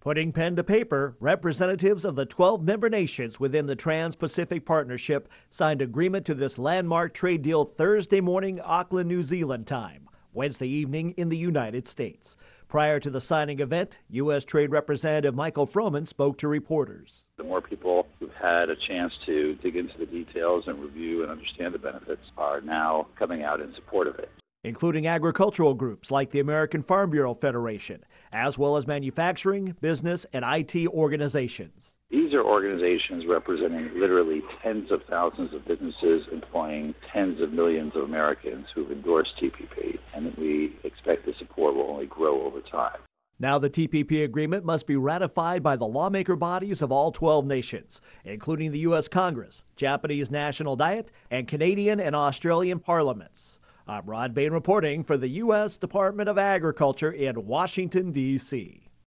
Putting pen to paper, representatives of the 12 member nations within the Trans-Pacific Partnership signed agreement to this landmark trade deal Thursday morning, Auckland, New Zealand time, Wednesday evening in the United States. Prior to the signing event, U.S. Trade Representative Michael Froman spoke to reporters. The more people who've had a chance to dig into the details and review and understand the benefits are now coming out in support of it, including agricultural groups like the American Farm Bureau Federation, as well as manufacturing, business, and IT organizations. These are organizations representing literally tens of thousands of businesses employing tens of millions of Americans who've endorsed TPP, and we expect the support will only grow over time. Now the TPP agreement must be ratified by the lawmaker bodies of all 12 nations, including the U.S. Congress, Japanese National Diet, and Canadian and Australian parliaments. I'm Rod Bain reporting for the U.S. Department of Agriculture in Washington, D.C.